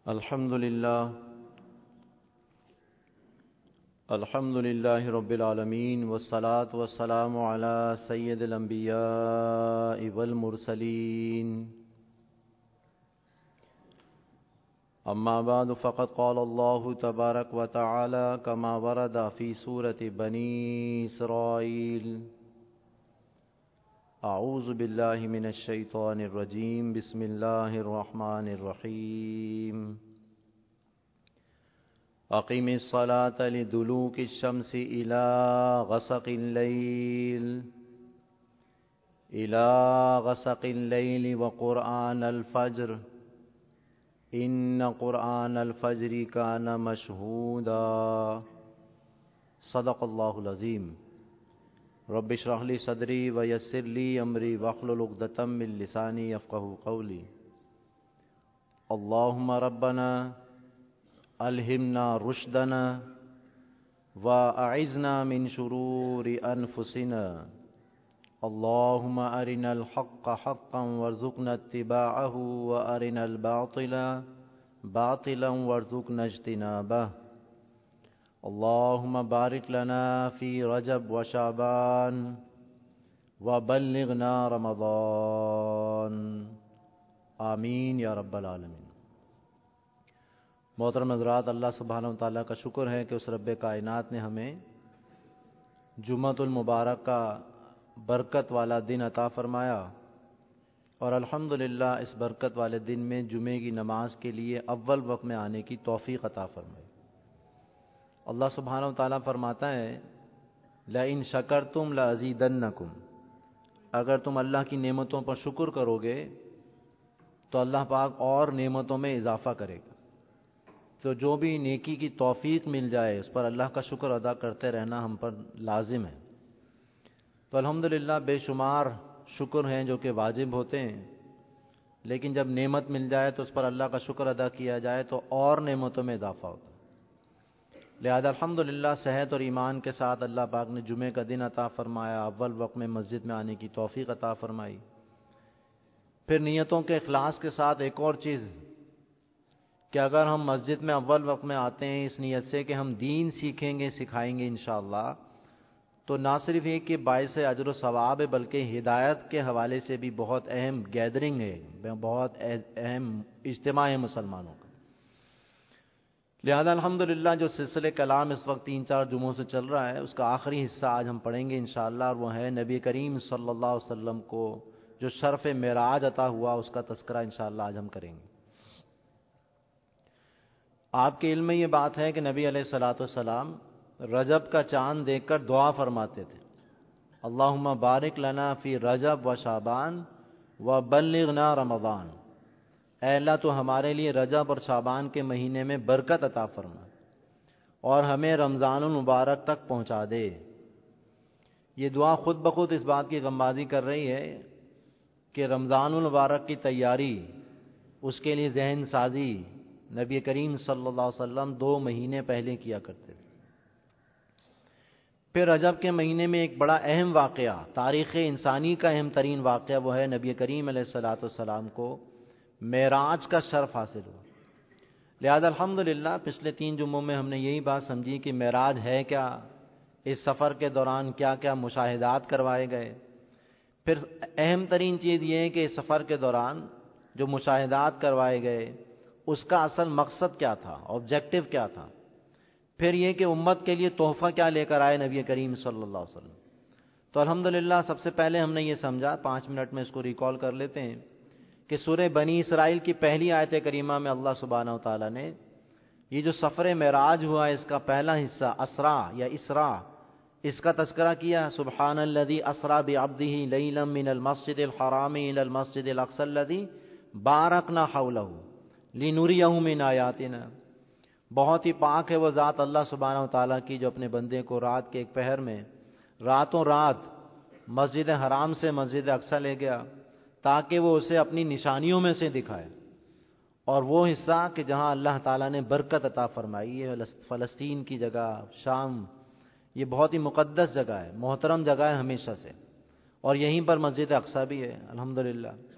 الحمد للہ رب العالمین والصلاة والسلام علی سید الانبیاء والمرسلین اما بعد فقد قال اللہ تبارک وتعالی کما ورد فی سورۃ بنی اسرائیل اعوذ باللہ من الشیطان الرجیم بسم اللہ الرحمن الرحیم اقم الصلاة لدلوک الشمس الى غسق اللیل وقرآن الفجر ان قرآن الفجر کان مشہودا صدق اللہ العظیم رب اشرح لی صدری ویسر لی امری واحلل عقدۃ من لسانی یفقہوا قولی اللہم ربنا الہمنا رشدنا واعذنا من شرور انفسنا اللہم ارنا الحق حقا وارزقنا اتباعہ وارنا الباطل باطلا وارزقنا اجتنابہ اللہم بارک لنا فی رجب وشعبان وبلغنا رمضان آمین یا رب العالمین۔ محترم حضرات، اللہ سبحانہ وتعالیٰ کا شکر ہے کہ اس رب کائنات نے ہمیں جمعۃ المبارک کا برکت والا دن عطا فرمایا، اور الحمدللہ اس برکت والے دن میں جمعے کی نماز کے لیے اول وقت میں آنے کی توفیق عطا فرمائی۔ اللہ سبحانہ وتعالیٰ فرماتا ہے لَإِن شَكَرْتُمْ لَأَزِيدَنَّكُمْ، اگر تم اللہ کی نعمتوں پر شکر کرو گے تو اللہ پاک اور نعمتوں میں اضافہ کرے گا۔ تو جو بھی نیکی کی توفیق مل جائے اس پر اللہ کا شکر ادا کرتے رہنا ہم پر لازم ہے۔ تو الحمدللہ بے شمار شکر ہیں جو کہ واجب ہوتے ہیں، لیکن جب نعمت مل جائے تو اس پر اللہ کا شکر ادا کیا جائے تو اور نعمتوں میں اضافہ ہوتا ہے۔ لہذا الحمدللہ صحت اور ایمان کے ساتھ اللہ پاک نے جمعے کا دن عطا فرمایا، اول وقت میں مسجد میں آنے کی توفیق عطا فرمائی۔ پھر نیتوں کے اخلاص کے ساتھ ایک اور چیز کہ اگر ہم مسجد میں اول وقت میں آتے ہیں اس نیت سے کہ ہم دین سیکھیں گے سکھائیں گے انشاءاللہ، تو نہ صرف یہ کہ باعث اجر و ثواب ہے بلکہ ہدایت کے حوالے سے بھی بہت اہم گیدرنگ ہے، بہت اہم اجتماع ہے مسلمانوں کا۔ لہذا الحمدللہ جو سلسلہ کلام اس وقت 3-4 جمعوں سے چل رہا ہے اس کا آخری حصہ آج ہم پڑھیں گے انشاءاللہ، اور وہ ہے نبی کریم صلی اللہ علیہ وسلم کو جو شرف معراج عطا ہوا اس کا تذکرہ انشاءاللہ آج ہم کریں گے۔ آپ کے علم میں یہ بات ہے کہ نبی علیہ الصلوۃ والسلام رجب کا چاند دیکھ کر دعا فرماتے تھے اللہم بارک لنا فی رجب و شعبان و بلغنا رمضان، اے اللہ تو ہمارے لیے رجب اور شعبان کے مہینے میں برکت عطا فرما اور ہمیں رمضان المبارک تک پہنچا دے۔ یہ دعا خود بخود اس بات کی غمازی کر رہی ہے کہ رمضان المبارک کی تیاری، اس کے لیے ذہن سازی نبی کریم صلی اللہ علیہ وسلم 2 مہینے پہلے کیا کرتے تھے۔ پھر رجب کے مہینے میں ایک بڑا اہم واقعہ، تاریخ انسانی کا اہم ترین واقعہ، وہ ہے نبی کریم علیہ الصلوۃ والسلام کو معراج کا شرف حاصل ہوا۔ لہذا الحمدللہ پچھلے 3 جمعوں میں ہم نے یہی بات سمجھی کہ معراج ہے کیا، اس سفر کے دوران کیا کیا مشاہدات کروائے گئے۔ پھر اہم ترین چیز یہ ہے کہ اس سفر کے دوران جو مشاہدات کروائے گئے اس کا اصل مقصد کیا تھا، آبجیکٹو کیا تھا۔ پھر یہ کہ امت کے لیے تحفہ کیا لے کر آئے نبی کریم صلی اللہ علیہ وسلم۔ تو الحمدللہ سب سے پہلے ہم نے یہ سمجھا، 5 منٹ میں اس کو ریکال کر لیتے ہیں، کہ سورہ بنی اسرائیل کی پہلی آیت کریمہ میں اللہ سبحانہ وتعالیٰ نے یہ جو سفر معراج ہوا اس کا پہلا حصہ اسرا یا اسرا، اس کا تذکرہ کیا۔ سبحان الذی اسرا بعبدہ لیلا من المسجد الحرام الی المسجد الاقصی الذی بارکنا حولہ لنریہ من آیاتنا، بہت ہی پاک ہے وہ ذات اللہ سبحانہ وتعالیٰ کی جو اپنے بندے کو رات کے ایک پہر میں راتوں رات مسجد حرام سے مسجد اقصی لے گیا تاکہ وہ اسے اپنی نشانیوں میں سے دکھائے، اور وہ حصہ کہ جہاں اللہ تعالیٰ نے برکت عطا فرمائی ہے، فلسطین کی جگہ، شام، یہ بہت ہی مقدس جگہ ہے، محترم جگہ ہے ہمیشہ سے، اور یہیں پر مسجد اقصی بھی ہے الحمدللہ۔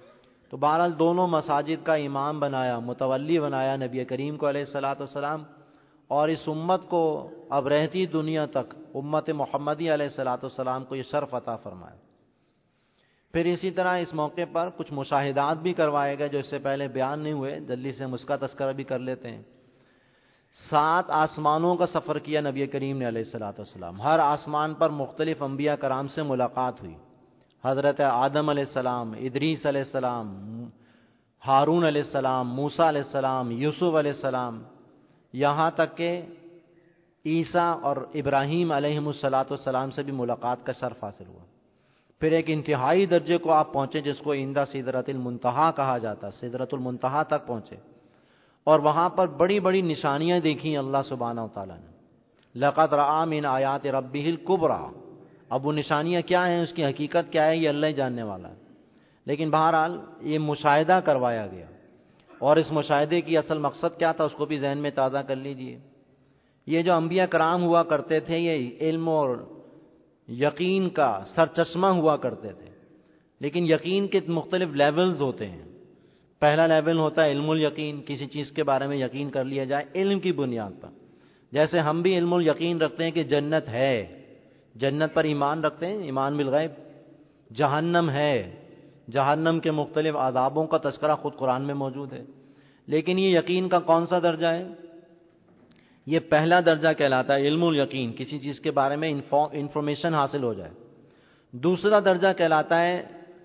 تو بہرحال دونوں مساجد کا امام بنایا، متولی بنایا نبی کریم کو علیہ الصلوۃ والسلام، اور اس امت کو اب رہتی دنیا تک امت محمدی علیہ الصلوۃ والسلام کو یہ شرف عطا فرمایا۔ پھر اسی طرح اس موقع پر کچھ مشاہدات بھی کروائے گئے جو اس سے پہلے بیان نہیں ہوئے، جلدی سے ہم اس کا تذکرہ بھی کر لیتے ہیں۔ 7 آسمانوں کا سفر کیا نبی کریم نے علیہ الصلوۃ والسلام، ہر آسمان پر مختلف انبیاء کرام سے ملاقات ہوئی، حضرت آدم علیہ السلام، ادریس علیہ السلام، ہارون علیہ السلام، موسیٰ علیہ السلام، یوسف علیہ السلام، یہاں تک کہ عیسیٰ اور ابراہیم علیہم الصلوۃ والسلام سے بھی ملاقات کا شرف حاصل ہوا۔ پھر ایک انتہائی درجے کو آپ پہنچے جس کو عند سدرۃ المنتہا کہا جاتا، سدرۃ المنتہا تک پہنچے، اور وہاں پر بڑی بڑی نشانیاں دیکھیں اللہ سبحانہ و تعالیٰ نے۔ لقد رأى من آیات ربہ الکبریٰ، اب وہ نشانیاں کیا ہیں، اس کی حقیقت کیا ہے، یہ اللہ ہی جاننے والا ہے، لیکن بہرحال یہ مشاہدہ کروایا گیا، اور اس مشاہدے کی اصل مقصد کیا تھا اس کو بھی ذہن میں تازہ کر لیجئے۔ یہ جو انبیاء کرام ہوا کرتے تھے یہ علم اور یقین کا سرچشمہ ہوا کرتے تھے، لیکن یقین کے مختلف لیولز ہوتے ہیں۔ پہلا لیول ہوتا ہے علم الیقین، کسی چیز کے بارے میں یقین کر لیا جائے علم کی بنیاد پر، جیسے ہم بھی علم الیقین رکھتے ہیں کہ جنت ہے، جنت پر ایمان رکھتے ہیں، ایمان بالغیب۔ جہنم ہے، جہنم کے مختلف عذابوں کا تذکرہ خود قرآن میں موجود ہے، لیکن یہ یقین کا کون سا درجہ ہے؟ یہ پہلا درجہ کہلاتا ہے علم الیقین، کسی چیز کے بارے میں انفارمیشن حاصل ہو جائے۔ دوسرا درجہ کہلاتا ہے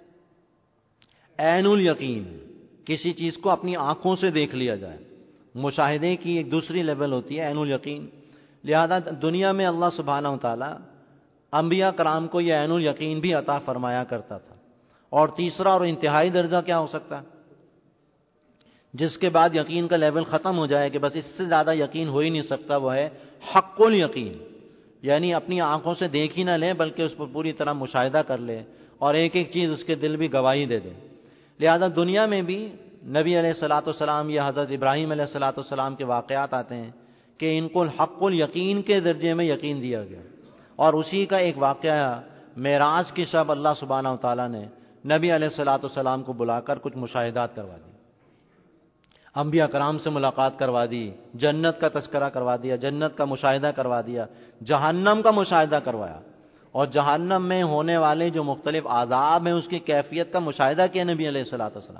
عین الیقین، کسی چیز کو اپنی آنکھوں سے دیکھ لیا جائے، مشاہدے کی ایک دوسری لیول ہوتی ہے عین الیقین۔ لہذا دنیا میں اللہ سبحانہ و تعالی انبیاء کرام کو یہ عین الیقین بھی عطا فرمایا کرتا تھا۔ اور تیسرا اور انتہائی درجہ کیا ہو سکتا ہے؟ جس کے بعد یقین کا لیول ختم ہو جائے کہ بس اس سے زیادہ یقین ہو ہی نہیں سکتا، وہ ہے حق الیقین، یعنی اپنی آنکھوں سے دیکھ ہی نہ لے بلکہ اس پر پوری طرح مشاہدہ کر لے اور ایک ایک چیز اس کے دل بھی گواہی دے دے۔ لہذا دنیا میں بھی نبی علیہ الصلوۃ والسلام یا حضرت ابراہیم علیہ الصلوۃ والسلام کے واقعات آتے ہیں کہ ان کو حق الیقین کے درجے میں یقین دیا گیا، اور اسی کا ایک واقعہ معراج کی شب اللہ سبحانہ و تعالیٰ نے نبی علیہ الصلوۃ والسلام کو بلا کر کچھ مشاہدات کروا دی، انبیاء کرام سے ملاقات کروا دی، جنت کا تذکرہ کروا دیا، جنت کا مشاہدہ کروا دیا، جہنم کا مشاہدہ کروایا، اور جہنم میں ہونے والے جو مختلف عذاب ہیں اس کی کیفیت کا مشاہدہ کیا نبی علیہ الصلوۃ والسلام۔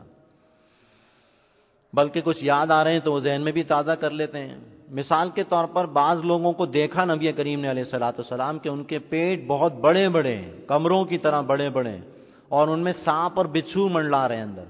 بلکہ کچھ یاد آ رہے ہیں تو وہ ذہن میں بھی تازہ کر لیتے ہیں۔ مثال کے طور پر بعض لوگوں کو دیکھا نبی کریم نے علیہ الصلوۃ والسلام کہ ان کے پیٹ بہت بڑے بڑے ہیں، کمروں کی طرح بڑے بڑے ہیں، اور ان میں سانپ اور بچھو منڈلا رہے ہیں اندر۔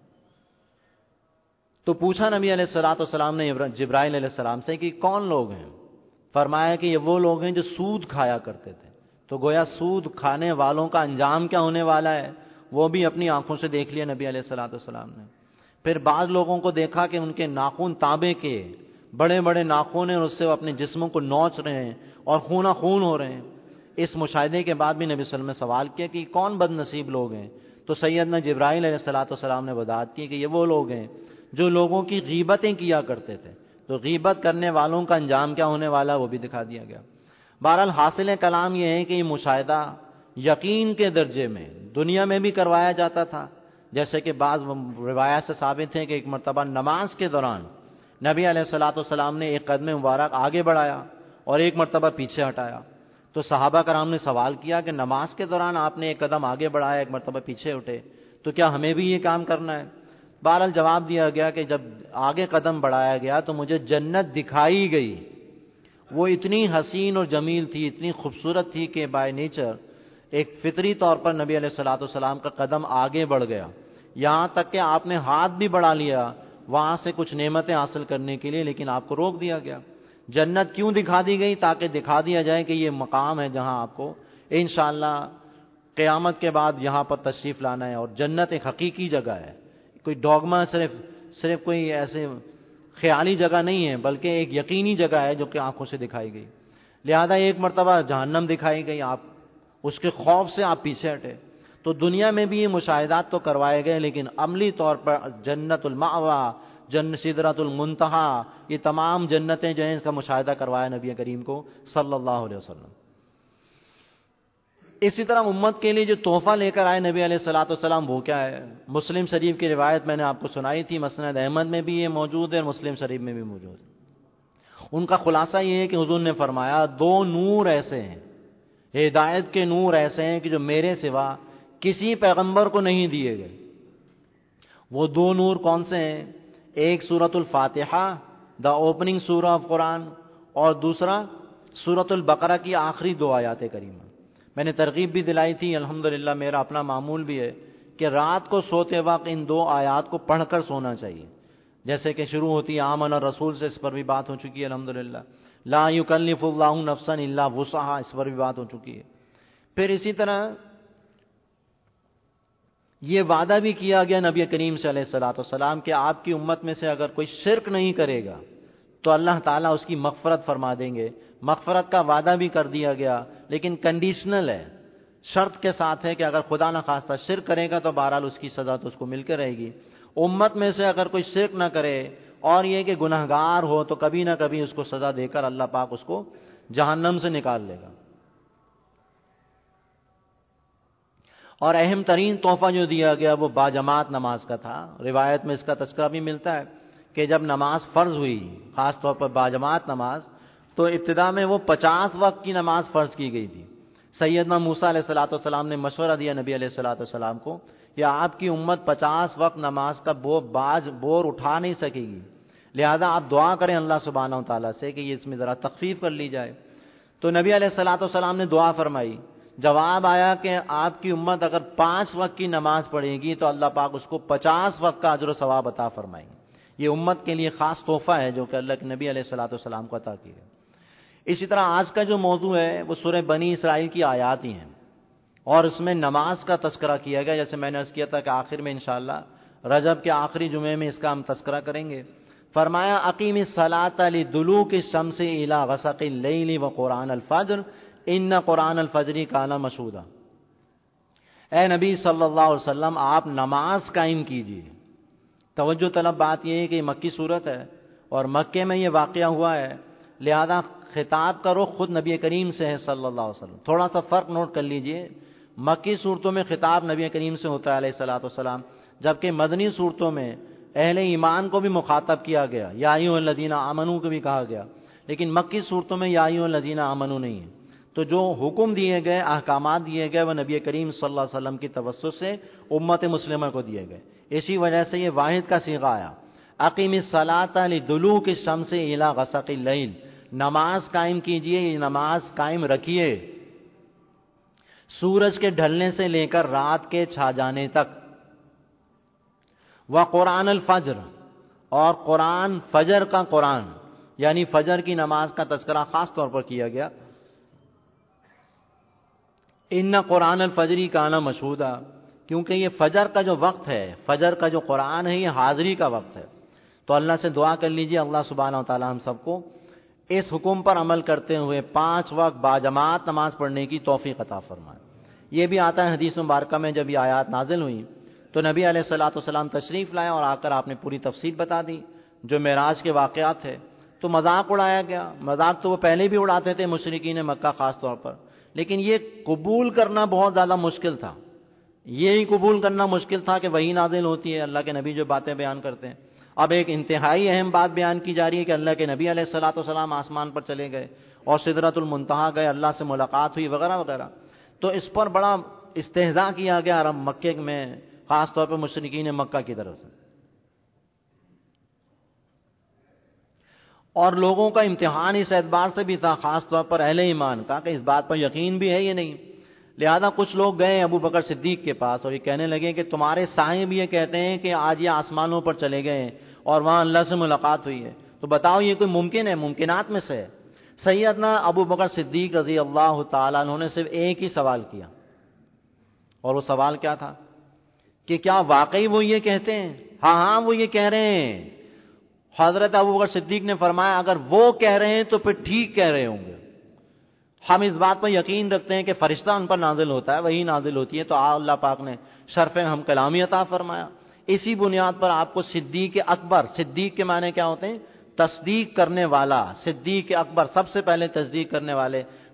تو پوچھا نبی علیہ الصلوۃ والسلام نے جبرائیل علیہ السلام سے کہ کون لوگ ہیں؟ فرمایا کہ یہ وہ لوگ ہیں جو سود کھایا کرتے تھے۔ تو گویا سود کھانے والوں کا انجام کیا ہونے والا ہے وہ بھی اپنی آنکھوں سے دیکھ لیا نبی علیہ الصلوۃ والسلام نے۔ پھر بعض لوگوں کو دیکھا کہ ان کے ناخن تانبے کے بڑے بڑے ناخن ہیں اور اس سے وہ اپنے جسموں کو نوچ رہے ہیں اور خون خون ہو رہے ہیں۔ اس مشاہدے کے بعد بھی نبی صلی اللہ علیہ وسلم نے سوال کیا کہ کون بد نصیب لوگ ہیں؟ تو سیدنا جبرائیل علیہ الصلوۃ والسلام نے وضاحت کی کہ یہ وہ لوگ ہیں جو لوگوں کی غیبتیں کیا کرتے تھے، تو غیبت کرنے والوں کا انجام کیا ہونے والا وہ بھی دکھا دیا گیا۔ بہرحال حاصل کلام یہ ہے کہ یہ مشاہدہ یقین کے درجے میں دنیا میں بھی کروایا جاتا تھا، جیسے کہ بعض روایات سے ثابت ہے کہ ایک مرتبہ نماز کے دوران نبی علیہ الصلوۃ والسلام نے ایک قدم مبارک آگے بڑھایا اور ایک مرتبہ پیچھے ہٹایا۔ تو صحابہ کرام نے سوال کیا کہ نماز کے دوران آپ نے ایک قدم آگے بڑھایا، ایک مرتبہ پیچھے ہٹے، تو کیا ہمیں بھی یہ کام کرنا ہے؟ بہرحال جواب دیا گیا کہ جب آگے قدم بڑھایا گیا تو مجھے جنت دکھائی گئی، وہ اتنی حسین اور جمیل تھی، اتنی خوبصورت تھی کہ بائی نیچر ایک فطری طور پر نبی علیہ الصلوۃ والسلام کا قدم آگے بڑھ گیا، یہاں تک کہ آپ نے ہاتھ بھی بڑھا لیا وہاں سے کچھ نعمتیں حاصل کرنے کے لیے، لیکن آپ کو روک دیا گیا۔ جنت کیوں دکھا دی گئی؟ تاکہ دکھا دیا جائے کہ یہ مقام ہے جہاں آپ کو انشاءاللہ قیامت کے بعد یہاں پر تشریف لانا ہے، اور جنت ایک حقیقی جگہ ہے، کوئی ڈوگما صرف کوئی ایسے خیالی جگہ نہیں ہے، بلکہ ایک یقینی جگہ ہے جو کہ آنکھوں سے دکھائی گئی۔ لہذا ایک مرتبہ جہنم دکھائی گئی، آپ اس کے خوف سے آپ پیچھے ہٹے۔ تو دنیا میں بھی یہ مشاہدات تو کروائے گئے، لیکن عملی طور پر جنت المأویٰ، سدرۃ المنتہا، یہ تمام جنتیں جو ہیں اس کا مشاہدہ کروایا نبی کریم کو صلی اللہ علیہ وسلم۔ اسی طرح امت کے لیے جو تحفہ لے کر آئے نبی علیہ الصلوۃ والسلام وہ کیا ہے؟ مسلم شریف کی روایت میں نے آپ کو سنائی تھی، مسند احمد میں بھی یہ موجود ہے اور مسلم شریف میں بھی موجود ہے۔ ان کا خلاصہ یہ ہے کہ حضور نے فرمایا دو نور ایسے ہیں، ہدایت کے نور ایسے ہیں کہ جو میرے سوا کسی پیغمبر کو نہیں دیے گئے۔ وہ دو نور کون سے ہیں؟ ایک سورۃ الفاتحہ، دا اوپننگ سورہ آف قرآن، اور دوسرا سورۃ البقرہ کی آخری دو آیات کریمہ۔ میں نے ترغیب بھی دلائی تھی، الحمدللہ میرا اپنا معمول بھی ہے کہ رات کو سوتے وقت ان دو آیات کو پڑھ کر سونا چاہیے، جیسے کہ شروع ہوتی ہے آمن الرسول سے، اس پر بھی بات ہو چکی ہے الحمدللہ، لا یکلف اللہ نفسا الا وسعہا، اس پر بھی بات ہو چکی ہے۔ پھر اسی طرح یہ وعدہ بھی کیا گیا نبی کریم صلی اللہ علیہ وسلم کہ آپ کی امت میں سے اگر کوئی شرک نہیں کرے گا تو اللہ تعالیٰ اس کی مغفرت فرما دیں گے۔ مغفرت کا وعدہ بھی کر دیا گیا، لیکن کنڈیشنل ہے، شرط کے ساتھ ہے کہ اگر خدا نہ خواستہ شرک کرے گا تو بہرحال اس کی سزا تو اس کو مل کے رہے گی۔ امت میں سے اگر کوئی شرک نہ کرے اور یہ کہ گنہگار ہو تو کبھی نہ کبھی اس کو سزا دے کر اللہ پاک اس کو جہنم سے نکال لے گا۔ اور اہم ترین تحفہ جو دیا گیا وہ باجماعت نماز کا تھا۔ روایت میں اس کا تذکرہ بھی ملتا ہے کہ جب نماز فرض ہوئی، خاص طور پر باجماعت نماز، تو ابتدا میں وہ 50 وقت کی نماز فرض کی گئی تھی۔ سیدنا موسیٰ علیہ الصلوۃ والسلام نے مشورہ دیا نبی علیہ الصلوۃ والسلام کو کہ آپ کی امت 50 وقت نماز کا بور اٹھا نہیں سکے گی، لہذا آپ دعا کریں اللہ سبحانہ و تعالیٰ سے کہ یہ اس میں ذرا تخفیف کر لی جائے۔ تو نبی علیہ الصلوۃ والسلام نے دعا فرمائی، جواب آیا کہ آپ کی امت اگر 5 وقت کی نماز پڑھے گی تو اللہ پاک اس کو 50 وقت کا اجر و ثواب عطا فرمائیں گے۔ یہ امت کے لیے خاص تحفہ ہے جو کہ اللہ کے نبی علیہ الصلوۃ والسلام کو عطا کیا ہے۔ اسی طرح آج کا جو موضوع ہے وہ سورہ بنی اسرائیل کی آیات ہی ہیں، اور اس میں نماز کا تذکرہ کیا گیا، جیسے میں نے عرض کیا تھا کہ آخر میں انشاءاللہ رجب کے آخری جمعے میں اس کا ہم تذکرہ کریں گے۔ فرمایا اقیم الصلاۃ لدلوک الشمس الی غسق اللیل وقرآن الفجر ان قرآن الفجر کان مشہودا۔ اے نبی صلی اللہ علیہ وسلم آپ نماز قائم کیجیے۔ توجہ طلب بات یہ ہے کہ مکی صورت ہے اور مکے میں یہ واقعہ ہوا ہے، لہذا خطاب کا رخ خود نبی کریم سے ہے صلی اللہ علیہ وسلم۔ تھوڑا سا فرق نوٹ کر لیجئے، مکی صورتوں میں خطاب نبی کریم سے ہوتا ہے علیہ الصلوۃ والسلام، جبکہ مدنی صورتوں میں اہل ایمان کو بھی مخاطب کیا گیا، یا ایھا الذین آمنوا کو بھی کہا گیا، لیکن مکی صورتوں میں یا ایھا الذین آمنوا نہیں ہے۔ تو جو حکم دیے گئے، احکامات دیے گئے، وہ نبی کریم صلی اللہ علیہ وسلم کی توسط سے امت مسلمہ کو دیے گئے۔ اسی وجہ سے یہ واحد کا صیغہ آیا، اقیم الصلاۃ لدلوک الشمس الی غسق اللیل، نماز قائم کیجئے، یہ نماز قائم رکھیے سورج کے ڈھلنے سے لے کر رات کے چھا جانے تک۔ وقرآن الفجر، اور قرآن فجر کا قرآن، یعنی فجر کی نماز کا تذکرہ خاص طور پر کیا گیا۔ ان قرآن الفجر کان مشہودا، کیونکہ یہ فجر کا جو وقت ہے، فجر کا جو قرآن ہے، یہ حاضری کا وقت ہے۔ تو اللہ سے دعا کر لیجئے اللہ سبحانہ و تعالی ہم سب کو اس حکم پر عمل کرتے ہوئے 5 وقت باجماعت نماز پڑھنے کی توفیق عطا فرمائے۔ یہ بھی آتا ہے حدیث مبارکہ میں، جب یہ آیات نازل ہوئی تو نبی علیہ الصلوۃ والسلام تشریف لائے اور آ کر آپ نے پوری تفصیل بتا دی جو معراج کے واقعات تھے۔ تو مذاق اڑایا گیا، مذاق تو وہ پہلے بھی اڑاتے تھے مشرکین مکہ خاص طور پر، لیکن یہ قبول کرنا بہت زیادہ مشکل تھا۔ یہی قبول کرنا مشکل تھا کہ وحی نازل ہوتی ہے، اللہ کے نبی جو باتیں بیان کرتے ہیں۔ اب ایک انتہائی اہم بات بیان کی جا رہی ہے کہ اللہ کے نبی علیہ الصلوۃ والسلام آسمان پر چلے گئے اور سدرۃ المنتہا گئے، اللہ سے ملاقات ہوئی وغیرہ وغیرہ۔ تو اس پر بڑا استہزاء کیا گیا عرب مکے میں، خاص طور پر مشرکین مکہ کی طرف سے، اور لوگوں کا امتحان اس اعتبار سے بھی تھا، خاص طور پر اہل ایمان کا، کہ اس بات پر یقین بھی ہے یہ نہیں۔ لہذا کچھ لوگ گئے ابو بکر صدیق کے پاس اور یہ کہنے لگے کہ تمہارے سائیں بھی یہ کہتے ہیں کہ آج یہ آسمانوں پر چلے گئے اور وہاں اللہ سے ملاقات ہوئی ہے، تو بتاؤ یہ کوئی ممکن ہے؟ ممکنات میں سے ہے۔ سیدنا ابو بکر صدیق رضی اللہ تعالیٰ عنہ نے صرف ایک ہی سوال کیا، اور وہ سوال کیا تھا کہ کیا واقعی وہ یہ کہتے ہیں؟ ہاں وہ یہ کہہ رہے ہیں۔ حضرت ابو بکر صدیق نے فرمایا اگر وہ کہہ رہے ہیں تو پھر ٹھیک کہہ رہے ہوں گے، ہم اس بات پر یقین رکھتے ہیں کہ فرشتہ ان پر نازل ہوتا ہے، وہی نازل ہوتی ہے، تو اللہ پاک نے شرف ہم کلامی عطا فرمایا۔ اسی بنیاد پر آپ کو صدیق اکبر، صدیق کے معنی کیا ہوتے ہیں؟ تصدیق کرنے والا، صدیق اکبر، سب سے پہلے تصدیق کرنے والے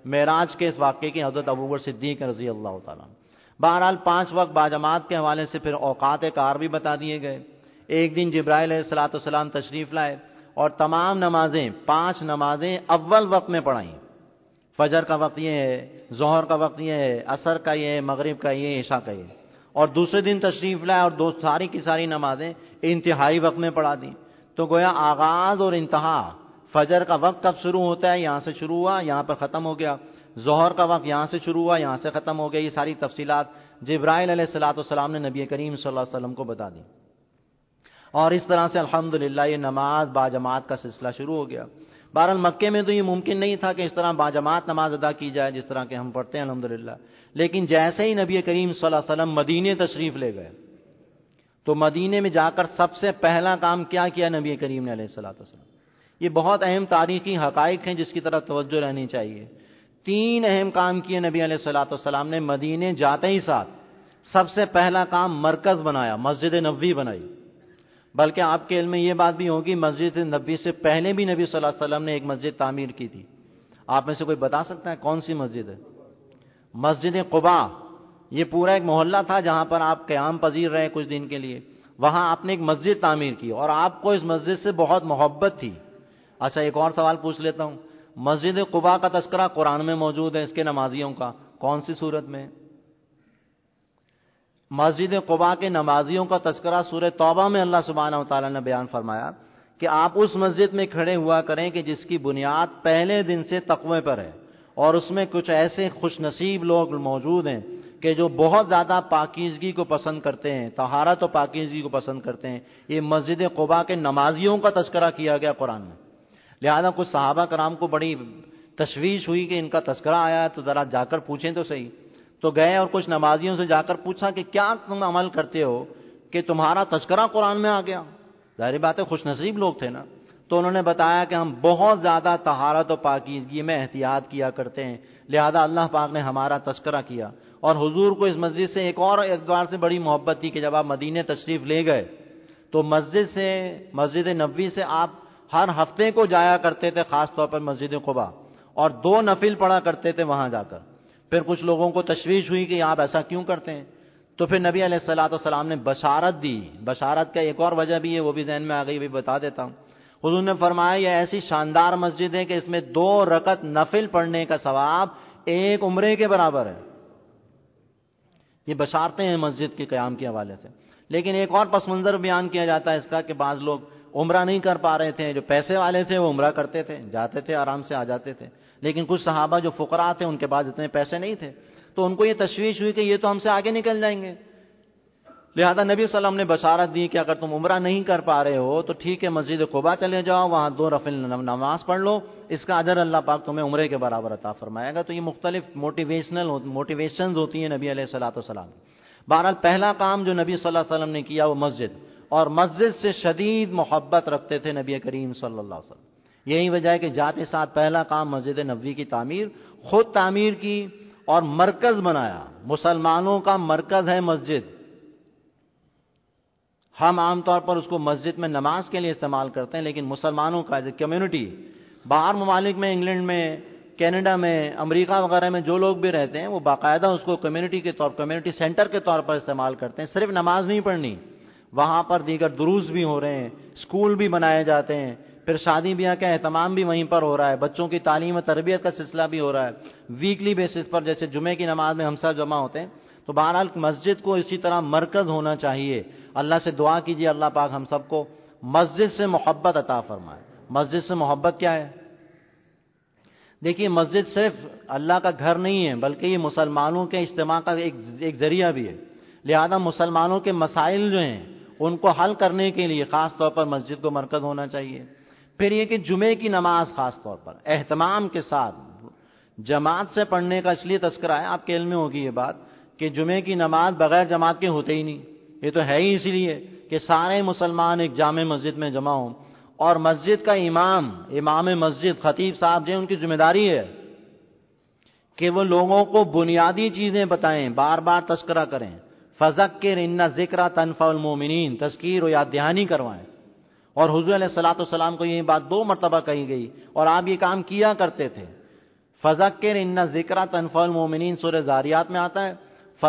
معراج کے اس واقعے کی حضرت ابوبکر صدیق رضی اللہ تعالیٰ. بہرحال 5 وقت باجماعت کے حوالے سے پھر اوقات کار بھی بتا دیے گئے. ایک دن جبرائیل علیہ الصلوۃ والسلام تشریف لائے اور تمام نمازیں 5 نمازیں اول وقت میں پڑھائیں. فجر کا وقت یہ ہے، ظہر کا وقت یہ ہے، عصر کا یہ ہے، مغرب کا یہ، عشاء کا یہ. اور دوسرے دن تشریف لائے اور ساری کی ساری نمازیں انتہائی وقت میں پڑھا دیں. تو گویا آغاز اور انتہا، فجر کا وقت کب شروع ہوتا ہے، یہاں سے شروع ہوا یہاں پر ختم ہو گیا. ظہر کا وقت یہاں سے شروع ہوا یہاں سے ختم ہو گیا. یہ ساری تفصیلات جبرائیل علیہ الصلوۃ والسلام نے نبی کریم صلی اللہ علیہ وسلم کو بتا دی. اور اس طرح سے الحمدللہ یہ نماز باجماعت کا سلسلہ شروع ہو گیا. بہرحال مکے میں تو یہ ممکن نہیں تھا کہ اس طرح باجماعت نماز ادا کی جائے جس طرح کہ ہم پڑھتے ہیں الحمدللہ. لیکن جیسے ہی نبی کریم صلی اللہ علیہ وسلم مدینے تشریف لے گئے تو مدینے میں جا کر سب سے پہلا کام کیا کیا نبی کریم نے علیہ الصلوۃ والسلام. یہ بہت اہم تاریخی حقائق ہیں جس کی طرف توجہ رہنی چاہیے. 3 اہم کام کیے نبی علیہ الصلوۃ والسلام نے. مدینے جاتے ہی ساتھ سب سے پہلا کام مرکز بنایا، مسجد نبوی بنائی. بلکہ آپ کے علم میں یہ بات بھی ہوگی مسجد نبوی سے پہلے بھی نبی صلی اللہ علیہ وسلم نے ایک مسجد تعمیر کی تھی. آپ میں سے کوئی بتا سکتا ہے کون سی مسجد ہے؟ مسجد قباء. یہ پورا ایک محلہ تھا جہاں پر آپ قیام پذیر رہے کچھ دن کے لیے. وہاں آپ نے ایک مسجد تعمیر کی اور آپ کو اس مسجد سے بہت محبت تھی. اچھا ایک اور سوال پوچھ لیتا ہوں. مسجد قباء کا تذکرہ قرآن میں موجود ہے، اس کے نمازیوں کا کون سی صورت میں؟ مسجد قباء کے نمازیوں کا تذکرہ سورہ توبہ میں اللہ سبحانہ و تعالیٰ نے بیان فرمایا کہ آپ اس مسجد میں کھڑے ہوا کریں کہ جس کی بنیاد پہلے دن سے تقوی پر ہے اور اس میں کچھ ایسے خوش نصیب لوگ موجود ہیں کہ جو بہت زیادہ پاکیزگی کو پسند کرتے ہیں، طہارت و پاکیزگی کو پسند کرتے ہیں. یہ مسجد قباء کے نمازیوں کا تذکرہ کیا گیا قرآن میں. لہذا کچھ صحابہ کرام کو بڑی تشویش ہوئی کہ ان کا تذکرہ آیا ہے تو ذرا جا کر پوچھیں تو صحیح. تو گئے اور کچھ نمازیوں سے جا کر پوچھا کہ کیا تم عمل کرتے ہو کہ تمہارا تذکرہ قرآن میں آ گیا؟ ظاہر بات ہے خوش نصیب لوگ تھے نا. تو انہوں نے بتایا کہ ہم بہت زیادہ طہارت و پاکیزگی میں احتیاط کیا کرتے ہیں، لہذا اللہ پاک نے ہمارا تذکرہ کیا. اور حضور کو اس مسجد سے ایک اور اعتبار سے بڑی محبت تھی کہ جب آپ مدینے تشریف لے گئے تو مسجد نبوی سے آپ ہر ہفتے کو جایا کرتے تھے، خاص طور پر مسجد قباء، اور 2 نفل پڑھا کرتے تھے وہاں جا کر. پھر کچھ لوگوں کو تشویش ہوئی کہ آپ ایسا کیوں کرتے ہیں؟ تو پھر نبی علیہ الصلوۃ والسلام نے بشارت دی. بشارت کا ایک اور وجہ بھی ہے، وہ بھی ذہن میں آ گئی، بھی بتا دیتا ہوں. حضور نے فرمایا یہ ایسی شاندار مسجد ہے کہ اس میں 2 رکعت نفل پڑھنے کا ثواب 1 عمرے کے برابر ہے. یہ بشارتیں ہیں مسجد کے قیام کے حوالے سے. لیکن ایک اور پس منظر بیان کیا جاتا ہے اس کا کہ بعض لوگ عمرہ نہیں کر پا رہے تھے. جو پیسے والے تھے وہ عمرہ کرتے تھے، جاتے تھے آرام سے آ جاتے تھے. لیکن کچھ صحابہ جو فقراء تھے ان کے پاس اتنے پیسے نہیں تھے، تو ان کو یہ تشویش ہوئی کہ یہ تو ہم سے آگے نکل جائیں گے. لہذا نبی صلی اللہ علیہ وسلم نے بشارت دی کہ اگر تم عمرہ نہیں کر پا رہے ہو تو ٹھیک ہے، مسجد قباء چلے جاؤ، وہاں 2 نفل نماز پڑھ لو، اس کا اجر اللہ پاک تمہیں عمرے کے برابر عطا فرمائے گا. تو یہ مختلف موٹیویشنز ہوتی ہیں نبی علیہ الصلوۃ والسلام. بہرحال پہلا کام جو نبی صلی اللہ علیہ وسلم نے کیا وہ مسجد، اور مسجد سے شدید محبت رکھتے تھے نبی کریم صلی اللہ علیہ وسلم. یہی وجہ ہے کہ جاتے ساتھ پہلا کام مسجد نبوی کی تعمیر، خود تعمیر کی اور مرکز بنایا. مسلمانوں کا مرکز ہے مسجد. ہم عام طور پر اس کو مسجد میں نماز کے لیے استعمال کرتے ہیں، لیکن مسلمانوں کا کمیونٹی باہر ممالک میں، انگلینڈ میں، کینیڈا میں، امریکہ وغیرہ میں جو لوگ بھی رہتے ہیں وہ باقاعدہ اس کو کمیونٹی سینٹر کے طور پر استعمال کرتے ہیں. صرف نماز نہیں پڑھنی، وہاں پر دیگر دروس بھی ہو رہے ہیں، اسکول بھی بنائے جاتے ہیں، پھر شادی بیاہ کا اہتمام بھی وہیں پر ہو رہا ہے، بچوں کی تعلیم و تربیت کا سلسلہ بھی ہو رہا ہے ویکلی بیسس پر. جیسے جمعے کی نماز میں ہم سب جمع ہوتے ہیں، تو بہرحال مسجد کو اسی طرح مرکز ہونا چاہیے. اللہ سے دعا کیجیے اللہ پاک ہم سب کو مسجد سے محبت عطا فرمائے. مسجد سے محبت کیا ہے؟ دیکھیے مسجد صرف اللہ کا گھر نہیں ہے بلکہ یہ مسلمانوں کے اجتماع کا ایک ذریعہ بھی ہے. لہذا مسلمانوں کے مسائل جو ہیں ان کو حل کرنے کے لیے خاص طور پر مسجد کو مرکز ہونا چاہیے. پھر یہ کہ جمعے کی نماز خاص طور پر اہتمام کے ساتھ جماعت سے پڑھنے کا اس لیے تذکرہ ہے، آپ کے علم میں ہوگی یہ بات کہ جمعے کی نماز بغیر جماعت کے ہوتے ہی نہیں. یہ تو ہے ہی اسی لیے کہ سارے مسلمان ایک جامع مسجد میں جمع ہوں، اور مسجد کا امام مسجد خطیب صاحب جو ان کی ذمہ داری ہے کہ وہ لوگوں کو بنیادی چیزیں بتائیں، بار بار تذکرہ کریں. فذکر ان ذکر تنفع المؤمنین، تذکیر و یاد دہانی کروائیں. اور حضور علیہ الصلوۃ والسلام کو یہ بات 2 مرتبہ کہی گئی اور آپ یہ کام کیا کرتے تھے. فذکر ان ذکر تنفع المؤمنین، سورہ زاریات میں آتا ہے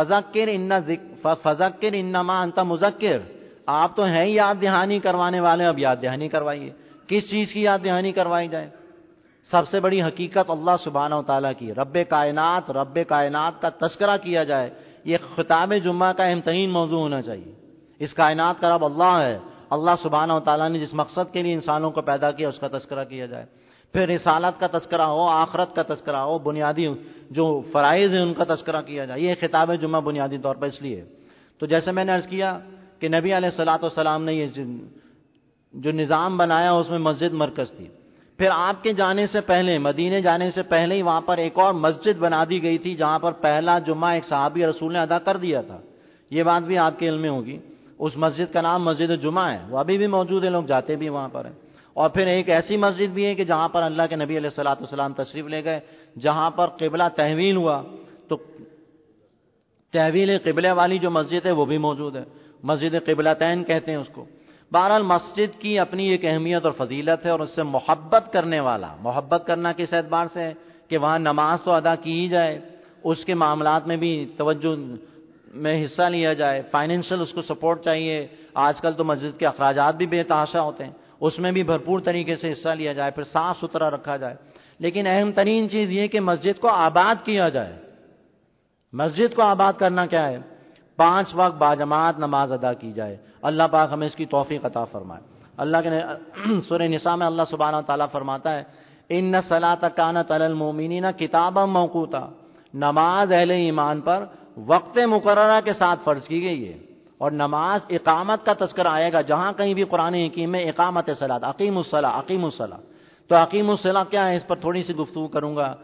فذکر انما انت مذکر، آپ تو ہیں یاد دہانی کروانے والے، اب یاد دہانی کروائیے۔ کس چیز کی یاد دہانی کروائی جائے؟ سب سے بڑی حقیقت اللہ سبحانہ و تعالیٰ کی، رب کائنات کا تذکرہ کیا جائے، یہ خطاب جمعہ کا اہم ترین موضوع ہونا چاہیے۔ اس کائنات کا رب اللہ ہے، اللہ سبحانہ و تعالیٰ نے جس مقصد کے لیے انسانوں کو پیدا کیا اس کا تذکرہ کیا جائے، پھر رسالت کا تذکرہ ہو، آخرت کا تذکرہ ہو، بنیادی جو فرائض ہیں ان کا تذکرہ کیا جائے۔ یہ خطاب جمعہ بنیادی طور پر اس لیے، تو جیسے میں نے عرض کیا کہ نبی علیہ الصلوۃ والسلام نے یہ جو نظام بنایا اس میں مسجد مرکز تھی، پھر آپ کے جانے سے پہلے، مدینے جانے سے پہلے ہی وہاں پر ایک اور مسجد بنا دی گئی تھی جہاں پر پہلا جمعہ ایک صحابی رسول نے ادا کر دیا تھا، یہ بات بھی آپ کے علم میں ہوگی۔ اس مسجد کا نام مسجد جمعہ ہے، وہ ابھی بھی موجود ہے، لوگ جاتے بھی وہاں پر ہیں۔ اور پھر ایک ایسی مسجد بھی ہے کہ جہاں پر اللہ کے نبی علیہ الصلوۃ والسلام تشریف لے گئے، جہاں پر قبلہ تحویل ہوا، تو تحویل قبلے والی جو مسجد ہے وہ بھی موجود ہے، مسجد قبلتین کہتے ہیں اس کو۔ بہرحال مسجد کی اپنی ایک اہمیت اور فضیلت ہے، اور اس سے محبت کرنے والا، محبت کرنا کس اعتبار سے ہے کہ وہاں نماز تو ادا کی ہی جائے، اس کے معاملات میں بھی توجہ میں حصہ لیا جائے، فائنینشیل اس کو سپورٹ چاہیے۔ آج کل تو مسجد کے اخراجات بھی بے تحاشا ہوتے ہیں، اس میں بھی بھرپور طریقے سے حصہ لیا جائے، پھر صاف ستھرا رکھا جائے۔ لیکن اہم ترین چیز یہ کہ مسجد کو آباد کیا جائے۔ مسجد کو آباد کرنا کیا ہے؟ 5 وقت باجماعت نماز ادا کی جائے۔ اللہ پاک ہمیں اس کی توفیق عطا فرمائے۔ اللہ کے سورہ نساء میں اللہ سبحانہ و تعالیٰ فرماتا ہے ان الصلاۃ کانت علی المؤمنین کتابا موقوتا، نماز اہل ایمان پر وقت مقررہ کے ساتھ فرض کی گئی ہے۔ اور نماز اقامت کا تذکرہ آئے گا، جہاں کہیں بھی قرآن حکیم میں اقامت صلاۃ، اقیم الصلاۃ، اقیم الصلاۃ، تو اقیم الصلاۃ کیا ہے، اس پر تھوڑی سی گفتگو کروں گا،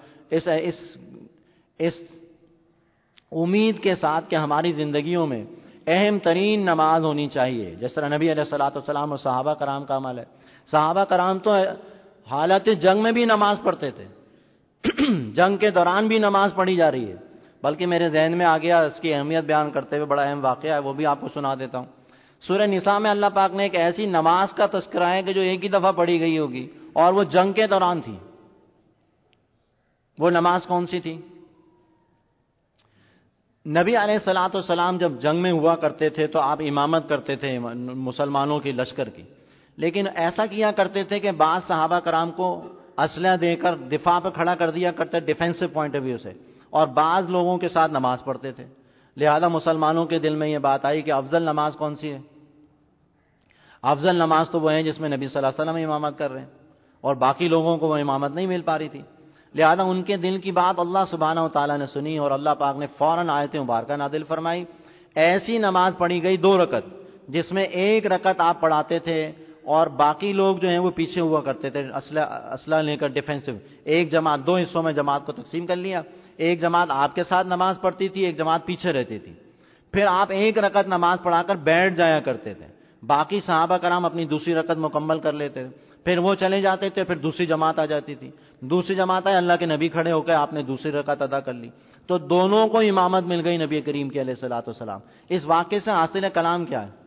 اس امید کے ساتھ کہ ہماری زندگیوں میں اہم ترین نماز ہونی چاہیے، جس طرح نبی علیہ الصلوۃ والسلام اور صحابہ کرام کا عمل ہے۔ صحابہ کرام تو حالت جنگ میں بھی نماز پڑھتے تھے، جنگ کے دوران بھی نماز پڑھی جا رہی ہے۔ بلکہ میرے ذہن میں آ گیا اس کی اہمیت بیان کرتے ہوئے بڑا اہم واقعہ ہے، وہ بھی آپ کو سنا دیتا ہوں۔ سورہ نساء میں اللہ پاک نے ایک ایسی نماز کا تذکرہ ہے کہ جو ایک ہی دفعہ پڑھی گئی ہوگی، اور وہ جنگ کے دوران تھی۔ وہ نماز کون سی تھی؟ نبی علیہ الصلوۃ والسلام جب جنگ میں ہوا کرتے تھے تو آپ امامت کرتے تھے مسلمانوں کی لشکر کی، لیکن ایسا کیا کرتے تھے کہ بعض صحابہ کرام کو اسلحہ دے کر دفاع پہ کھڑا کر دیا کرتے، ڈیفینسو پوائنٹ آف ویو سے، اور بعض لوگوں کے ساتھ نماز پڑھتے تھے۔ لہذا مسلمانوں کے دل میں یہ بات آئی کہ افضل نماز کون سی ہے؟ افضل نماز تو وہ ہے جس میں نبی صلی اللہ علیہ وسلم امامت کر رہے ہیں، اور باقی لوگوں کو وہ امامت نہیں مل پا رہی تھی۔ لہذا ان کے دل کی بات اللہ سبحانہ و تعالیٰ نے سنی، اور اللہ پاک نے فوراً آیت مبارکہ نازل فرمائی۔ ایسی نماز پڑھی گئی 2 رکعت، جس میں 1 رکعت آپ پڑھاتے تھے اور باقی لوگ جو ہیں وہ پیچھے ہوا کرتے تھے اسلحہ لے کر ڈیفینسو۔ ایک جماعت 2 حصوں میں جماعت کو تقسیم کر لیا، ایک جماعت آپ کے ساتھ نماز پڑھتی تھی، ایک جماعت پیچھے رہتی تھی۔ پھر آپ 1 رکعت نماز پڑھا کر بیٹھ جایا کرتے تھے، باقی صحابہ کرام اپنی دوسری رکعت مکمل کر لیتے تھے، پھر وہ چلے جاتے تھے، پھر دوسری جماعت آ جاتی تھی، دوسری جماعت آئے، اللہ کے نبی کھڑے ہو کے آپ نے دوسری رکعت ادا کر لی، تو دونوں کو امامت مل گئی نبی کریم کی علیہ الصلوۃ والسلام۔ اس واقعے سے حاصل کلام کیا ہے؟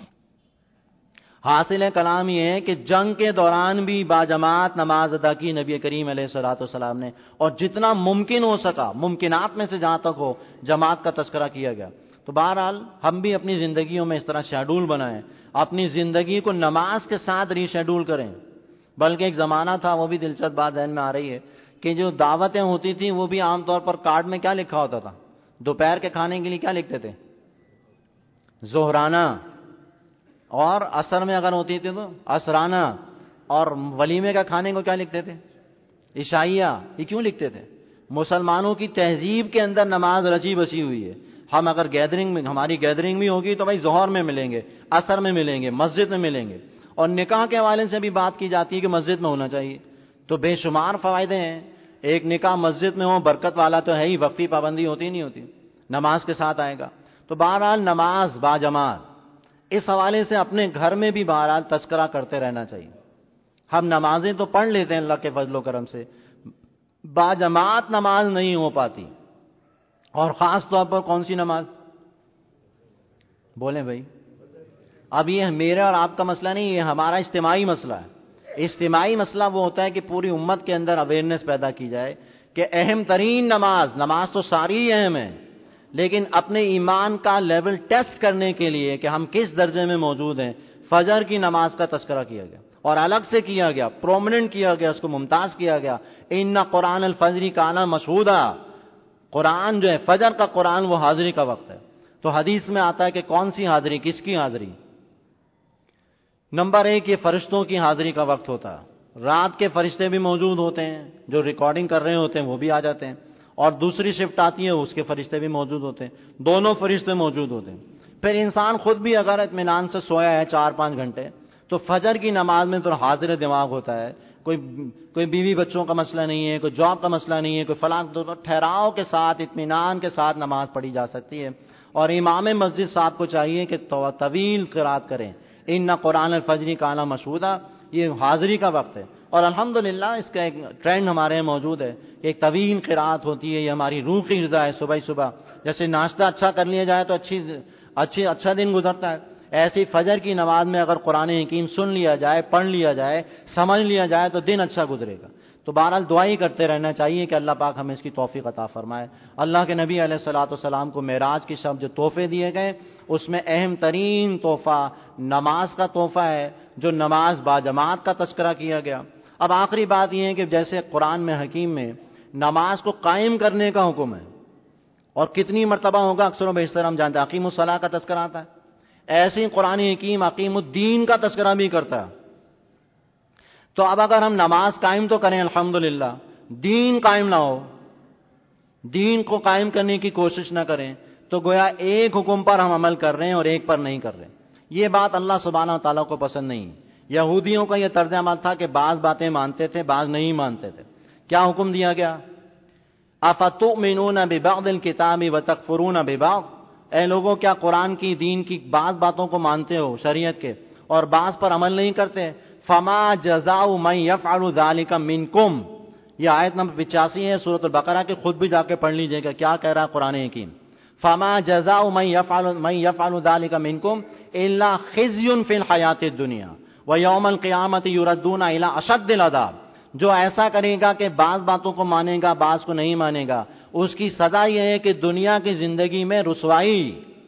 حاصل کلام یہ ہے کہ جنگ کے دوران بھی باجماعت نماز ادا کی نبی کریم علیہ الصلوۃ والسلام نے، اور جتنا ممکن ہو سکا، ممکنات میں سے جہاں تک ہو، جماعت کا تذکرہ کیا گیا۔ تو بہرحال ہم بھی اپنی زندگیوں میں اس طرح شیڈول بنائیں، اپنی زندگی کو نماز کے ساتھ ری شیڈول کریں۔ بلکہ ایک زمانہ تھا، وہ بھی دلچسپ بات ذہن میں آ رہی ہے، کہ جو دعوتیں ہوتی تھیں وہ بھی عام طور پر کارڈ میں کیا لکھا ہوتا تھا؟ دوپہر کے کھانے کے لیے کیا لکھتے تھے؟ ظہرانہ، اور عصر میں اگر ہوتی تھی تو عصرانہ، اور ولیمے کا کھانے کو کیا لکھتے تھے؟ عشائیہ۔ یہ کیوں لکھتے تھے؟ مسلمانوں کی تہذیب کے اندر نماز رچی بسی ہوئی ہے۔ ہم اگر گیدرنگ میں، ہماری گیدرنگ بھی ہوگی تو بھائی ظہر میں ملیں گے، عصر میں ملیں گے، مسجد میں ملیں گے، اور نکاح کے حوالے سے بھی بات کی جاتی ہے کہ مسجد میں ہونا چاہیے۔ تو بے شمار فوائد ہیں، ایک نکاح مسجد میں ہو برکت والا تو ہے ہی، وقتی پابندی ہوتی نہیں ہوتی، نماز کے ساتھ آئے گا۔ تو بہرحال نماز باجماعت، اس حوالے سے اپنے گھر میں بھی بہرحال تذکرہ کرتے رہنا چاہیے۔ ہم نمازیں تو پڑھ لیتے ہیں اللہ کے فضل و کرم سے، باجماعت نماز نہیں ہو پاتی، اور خاص طور پر کون سی نماز؟ بولیں بھائی، اب یہ میرا اور آپ کا مسئلہ نہیں، یہ ہمارا اجتماعی مسئلہ ہے۔ اجتماعی مسئلہ وہ ہوتا ہے کہ پوری امت کے اندر اویئرنیس پیدا کی جائے کہ اہم ترین نماز تو ساری اہم ہے، لیکن اپنے ایمان کا لیول ٹیسٹ کرنے کے لیے کہ ہم کس درجے میں موجود ہیں، فجر کی نماز کا تذکرہ کیا گیا اور الگ سے کیا گیا، پرومیننٹ کیا گیا، اس کو ممتاز کیا گیا. ان قرآن الفجر کان مشہودا، قرآن جو ہے فجر کا قرآن وہ حاضری کا وقت ہے. تو حدیث میں آتا ہے کہ کون سی حاضری، کس کی حاضری؟ نمبر 1 یہ فرشتوں کی حاضری کا وقت ہوتا ہے. رات کے فرشتے بھی موجود ہوتے ہیں، جو ریکارڈنگ کر رہے ہوتے ہیں وہ بھی آ جاتے ہیں، اور دوسری شفٹ آتی ہے اس کے فرشتے بھی موجود ہوتے ہیں، دونوں فرشتے موجود ہوتے ہیں. پھر انسان خود بھی اگر اطمینان سے سویا ہے 4-5 گھنٹے تو فجر کی نماز میں تو حاضر دماغ ہوتا ہے. کوئی بیوی بچوں کا مسئلہ نہیں ہے، کوئی جاب کا مسئلہ نہیں ہے، کوئی فلاں، تو ٹھہراؤ کے ساتھ اطمینان کے ساتھ نماز پڑھی جا سکتی ہے. اور امام مسجد صاحب کو چاہیے کہ طویل قرات کریں. ان قرآن الفجر کان مشہودا، یہ حاضری کا وقت ہے. اور الحمدللہ اس کا ایک ٹرینڈ ہمارے یہاں موجود ہے کہ ایک طویل قرات ہوتی ہے. یہ ہماری روح کی غذا ہے. صبح جیسے ناشتہ اچھا کر لیا جائے تو اچھا دن گزرتا ہے، ایسی فجر کی نماز میں اگر قرآن حکیم سن لیا جائے، پڑھ لیا جائے، سمجھ لیا جائے تو دن اچھا گزرے گا. تو بہرحال دعا ہی کرتے رہنا چاہیے کہ اللہ پاک ہمیں اس کی توفیق عطا فرمائے. اللہ کے نبی علیہ الصلوۃ والسلام کو معراج کی شب جو تحفے دیے گئے اس میں اہم ترین تحفہ نماز کا تحفہ ہے، جو نماز باجماعت کا تذکرہ کیا گیا. اب آخری بات یہ ہے کہ جیسے قرآن میں حکیم میں نماز کو قائم کرنے کا حکم ہے، اور کتنی مرتبہ ہوگا اکثر و بیشتر ہم جانتے ہیں، اقیم الصلاۃ کا تذکرہ آتا ہے، ایسے ہی قرآن حکیم اقیم الدین کا تذکرہ بھی کرتا ہے. تو اب اگر ہم نماز قائم تو کریں الحمدللہ، دین قائم نہ ہو، دین کو قائم کرنے کی کوشش نہ کریں، تو گویا ایک حکم پر ہم عمل کر رہے ہیں اور ایک پر نہیں کر رہے. یہ بات اللہ سبحانہ و تعالیٰ کو پسند نہیں. یہودیوں کا یہ طرز عمل تھا کہ بعض باتیں مانتے تھے، بعض نہیں مانتے تھے. کیا حکم دیا گیا؟ افتؤمنون ببعض الکتاب وتکفرون ببعض، اے لوگوں کیا قرآن کی دین کی بعض باتوں کو مانتے ہو شریعت کے اور بعض پر عمل نہیں کرتے؟ فما جزاء من يفعل ذلك منکم، یہ آیت نمبر 85 ہے سورۃ البقرہ کے، خود بھی جا کے پڑھ لیجئے گا کیا کہہ رہا ہے قرآن حکیم. فما جزاء من يفعل ذلك منکم الا خزي في الحیاۃ الدنیا ویوم القیامۃ یردون الی اشد العذاب، جو ایسا کرے گا کہ بعض باتوں کو مانے گا بعض کو نہیں مانے گا، اس کی سزا یہ ہے کہ دنیا کی زندگی میں رسوائی،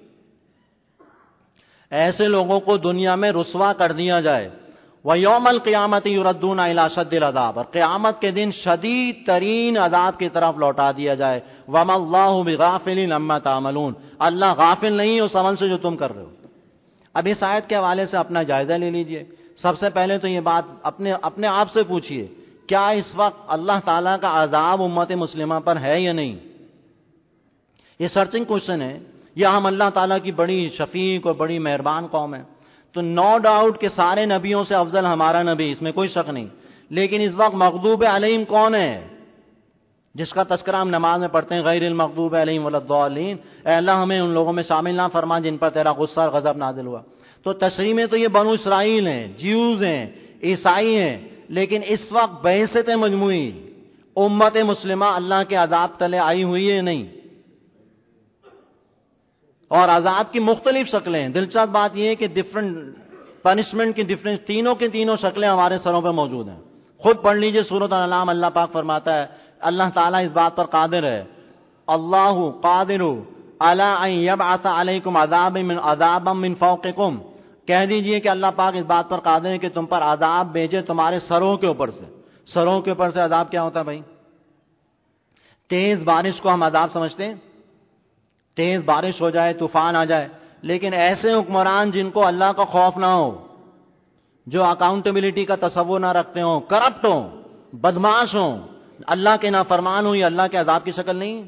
ایسے لوگوں کو دنیا میں رسوا کر دیا جائے. وَيَوْمَ الْقِيَامَةِ يُرَدُّونَ إِلَى شَدِّ الْعَذَابِ، اور قیامت کے دن شدید ترین عذاب کی طرف لوٹا دیا جائے. وَمَا اللَّهُ بِغَافِلٍ عَمَّا تَعْمَلُونَ، اللہ غافل نہیں ہے اس عمل سے جو تم کر رہے ہو. اب اس آیت کے حوالے سے اپنا جائزہ لے لیجئے. سب سے پہلے تو یہ بات اپنے آپ سے پوچھئے، کیا اس وقت اللہ تعالیٰ کا عذاب امت مسلمہ پر ہے یا نہیں؟ یہ سرچنگ کوشچن ہے. یا ہم اللہ تعالیٰ کی بڑی شفیق اور بڑی مہربان قوم ہے، تو نو ڈاؤٹ کہ سارے نبیوں سے افضل ہمارا نبی، اس میں کوئی شک نہیں. لیکن اس وقت مغضوب علیہم کون ہے جس کا تذکرہ ہم نماز میں پڑھتے ہیں؟ غیر المغضوب علیہم ولا الضالین، اے اللہ ہمیں ان لوگوں میں شامل نہ فرما جن پر تیرا غصہ اور غضب نازل ہوا. تو تشریح میں تو یہ بنو اسرائیل ہیں، جیوز ہیں، عیسائی ہیں، لیکن اس وقت بعثت مجموعی امت مسلمہ اللہ کے عذاب تلے آئی ہوئی ہے نہیں، اور عذاب کی مختلف شکلیں. دلچسپ بات یہ ہے کہ ڈفرنٹ پنشمنٹ کی ڈفرنٹ تینوں شکلیں ہمارے سروں پہ موجود ہیں. خود پڑھ لیجئے سورۃ الانعام، اللہ پاک فرماتا ہے اللہ تعالیٰ اس بات پر قادر ہے، اللہ قادر علی ان یبعث علیکم عذابا من فوقکم، کہہ دیجئے کہ اللہ پاک اس بات پر قادر ہے کہ تم پر عذاب بھیجے تمہارے سروں کے اوپر سے. سروں کے اوپر سے عذاب کیا ہوتا ہے بھائی؟ تیز بارش کو ہم عذاب سمجھتے ہیں، تیز بارش ہو جائے، طوفان آ جائے. لیکن ایسے حکمران جن کو اللہ کا خوف نہ ہو، جو اکاؤنٹیبلٹی کا تصور نہ رکھتے ہوں، کرپٹ ہوں، بدماش ہوں، اللہ کے نافرمان ہوں، یہ اللہ کے عذاب کی شکل نہیں.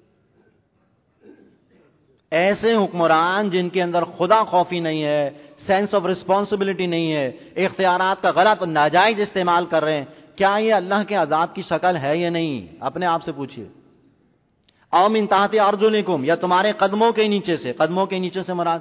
ایسے حکمران جن کے اندر خدا خوفی نہیں ہے، سینس آف رسپانسبلٹی نہیں ہے، اختیارات کا غلط اور ناجائز استعمال کر رہے ہیں، کیا یہ اللہ کے عذاب کی شکل ہے یا نہیں؟ اپنے آپ سے پوچھئے. او من تحت ارجلکم، یا تمہارے قدموں کے نیچے سے. قدموں کے نیچے سے مراد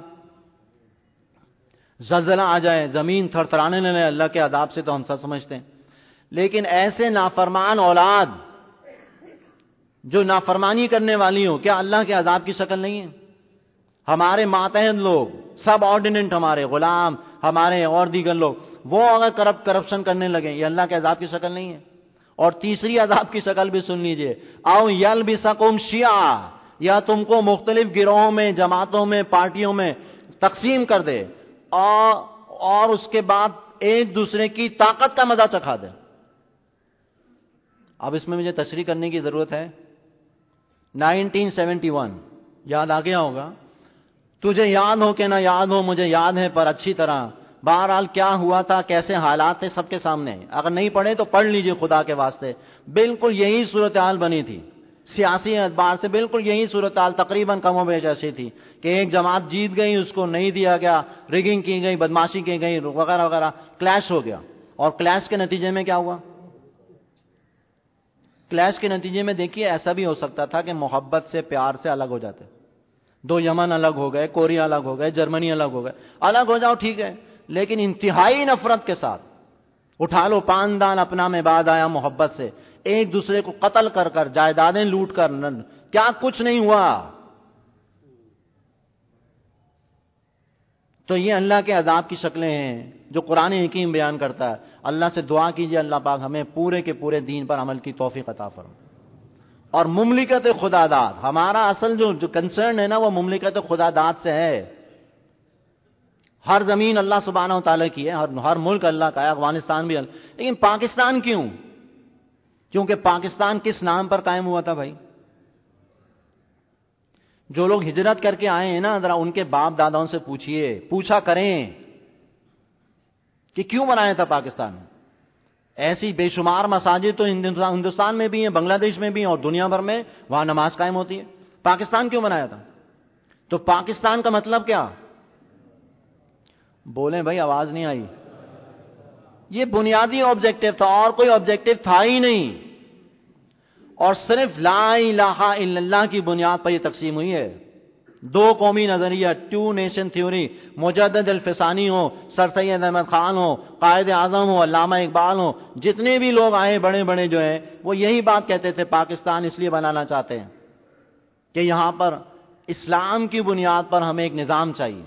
زلزلہ آ جائے، زمین تھر تھرانے لگے اللہ کے عذاب سے تو ہم سب سمجھتے ہیں. لیکن ایسے نافرمان اولاد جو نافرمانی کرنے والی ہو، کیا اللہ کے عذاب کی شکل نہیں ہے؟ ہمارے ماتحت لوگ، سب آرڈیننٹ، ہمارے غلام، ہمارے اور دیگر لوگ، وہ اگر کرپشن کرنے لگے، یہ اللہ کے عذاب کی شکل نہیں ہے؟ اور تیسری عذاب کی شکل بھی سن لیجئے، او یلبسکم شیعا، یا تم کو مختلف گروہوں میں، جماعتوں میں، پارٹیوں میں تقسیم کر دے اور اس کے بعد ایک دوسرے کی طاقت کا مزہ چکھا دے۔ اب اس میں مجھے تشریح کرنے کی ضرورت ہے۔ 1971 یاد آ گیا ہوگا، تجھے یاد ہو کہ نہ یاد ہو، مجھے یاد ہے پر اچھی طرح۔ بہرحال کیا ہوا تھا، کیسے حالات تھے، سب کے سامنے، اگر نہیں پڑھے تو پڑھ لیجئے خدا کے واسطے۔ بالکل یہی صورتحال بنی تھی، سیاسی اعتبار سے بالکل یہی صورتحال تقریباً کم و بیش ایسی تھی کہ ایک جماعت جیت گئی، اس کو نہیں دیا گیا، ریگنگ کی گئی، بدماشی کی گئی وغیرہ وغیرہ، کلیش ہو گیا۔ اور کلیش کے نتیجے میں کیا ہوا؟ کلیش کے نتیجے میں دیکھیے ایسا بھی ہو سکتا تھا کہ محبت سے، پیار سے الگ ہو جاتے، دو یمن الگ ہو گئے، کوریا الگ ہو گئے، جرمنی الگ ہو گئے، الگ ہو جاؤ ٹھیک ہے، لیکن انتہائی نفرت کے ساتھ اٹھا لو پاندان اپنا میں بعد آیا محبت سے، ایک دوسرے کو قتل کر کر، جائیدادیں لوٹ کر، کیا کچھ نہیں ہوا۔ تو یہ اللہ کے عذاب کی شکلیں ہیں جو قرآن حکیم بیان کرتا ہے۔ اللہ سے دعا کیجئے اللہ پاک ہمیں پورے کے پورے دین پر عمل کی توفیق عطا فرمائے۔ اور مملکت خدا داد، ہمارا اصل جو کنسرن ہے نا، وہ مملکت خدا داد سے ہے۔ ہر زمین اللہ سبحانہ و تعالیٰ کی ہے، ہر ملک اللہ کا ہے، افغانستان بھی، لیکن پاکستان کیوں؟ کیونکہ پاکستان کس نام پر قائم ہوا تھا بھائی؟ جو لوگ ہجرت کر کے آئے ہیں نا، ذرا ان کے باپ داداؤں سے پوچھا کریں کہ کیوں بنایا تھا پاکستان۔ ایسی بے شمار مساجد تو ہندوستان میں بھی ہیں، بنگلہ دیش میں بھی ہیں، اور دنیا بھر میں وہاں نماز قائم ہوتی ہے۔ پاکستان کیوں بنایا تھا؟ تو پاکستان کا مطلب کیا؟ بولیں بھائی، آواز نہیں آئی۔ یہ بنیادی آبجیکٹو تھا، اور کوئی آبجیکٹو تھا ہی نہیں، اور صرف لا الہ الا اللہ کی بنیاد پر یہ تقسیم ہوئی ہے۔ دو قومی نظریہ، ٹو نیشن تھیوری، مجدد الفسانی ہو، سر سید احمد خان ہو، قائد اعظم ہو، علامہ اقبال ہو، جتنے بھی لوگ آئے بڑے بڑے جو ہیں، وہ یہی بات کہتے تھے پاکستان اس لیے بنانا چاہتے ہیں کہ یہاں پر اسلام کی بنیاد پر ہمیں ایک نظام چاہیے۔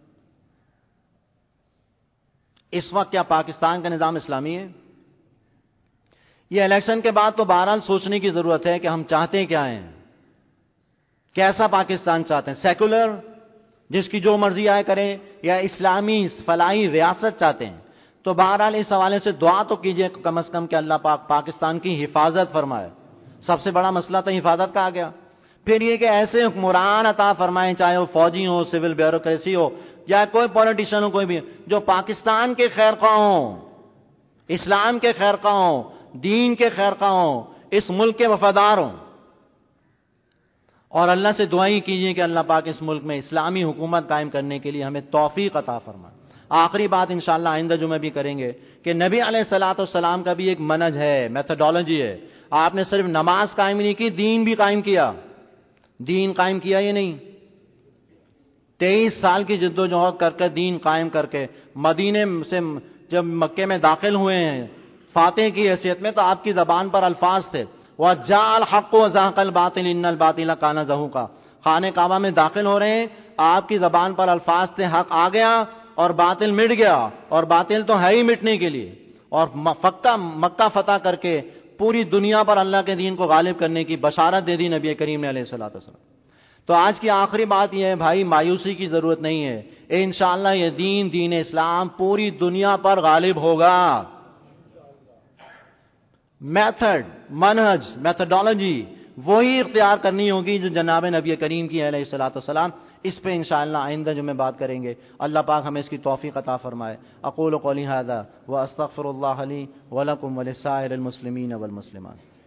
اس وقت کیا پاکستان کا نظام اسلامی ہے؟ یہ الیکشن کے بعد تو بہرحال سوچنے کی ضرورت ہے کہ ہم چاہتے کیا ہیں، کیسا پاکستان چاہتے ہیں؟ سیکولر، جس کی جو مرضی آئے کریں، یا اسلامی فلاحی ریاست چاہتے ہیں؟ تو بہرحال اس حوالے سے دعا تو کیجئے کم از کم کہ اللہ پاک پاکستان کی حفاظت فرمائے۔ سب سے بڑا مسئلہ تو حفاظت کا آ گیا۔ پھر یہ کہ ایسے حکمران عطا فرمائیں، چاہے وہ فوجی ہو، سول بیوروکریسی ہو، یا کوئی پولیٹیشین ہو، کوئی بھی، جو پاکستان کے خیر خواہ ہوں، اسلام کے خیر خواہ ہوں، دین کے خیر خواہ ہوں، اس ملک کے وفادار ہوں۔ اور اللہ سے دعائیں کیجئے کہ اللہ پاک اس ملک میں اسلامی حکومت قائم کرنے کے لیے ہمیں توفیق عطا فرمائے۔ آخری بات انشاءاللہ آئندہ جمعہ بھی کریں گے کہ نبی علیہ الصلوۃ والسلام کا بھی ایک منہج ہے، میتھڈالوجی ہے۔ آپ نے صرف نماز قائم نہیں کی، دین بھی قائم کیا۔ دین قائم کیا یہ نہیں، 23 سال کی جد و جہد کر کے دین قائم کر کے مدینے سے جب مکے میں داخل ہوئے ہیں فاتح کی حیثیت میں، تو آپ کی زبان پر الفاظ تھے، وَجَاءَ الْحَقُّ وَزَهَقَ الْبَاطِلُ إِنَّ الْبَاطِلَ كَانَ زَهُوقًا۔ خانہ کعبہ میں داخل ہو رہے ہیں، آپ کی زبان پر الفاظ تھے، حق آ گیا اور باطل مٹ گیا، اور باطل تو ہے ہی مٹنے کے لیے، اور مکہ فتح کر کے پوری دنیا پر اللہ کے دین کو غالب کرنے کی بشارت دے دی نبی کریم نے علیہ الصلوۃ والسلام۔ تو آج کی آخری بات یہ ہے بھائی، مایوسی کی ضرورت نہیں ہے، انشاءاللہ یہ دین اسلام پوری دنیا پر غالب ہوگا۔ میتھڈ، منہج، میتھڈالوجی وہی اختیار کرنی ہوگی جو جناب نبی کریم کی علیہ الصلوۃ والسلام۔ اس پہ انشاءاللہ آئندہ جو میں بات کریں گے، اللہ پاک ہمیں اس کی توفیق عطا فرمائے۔ اقول قولی ھذا واستغفر اللہ لی ولکم ولسائر المسلمین والمسلمات۔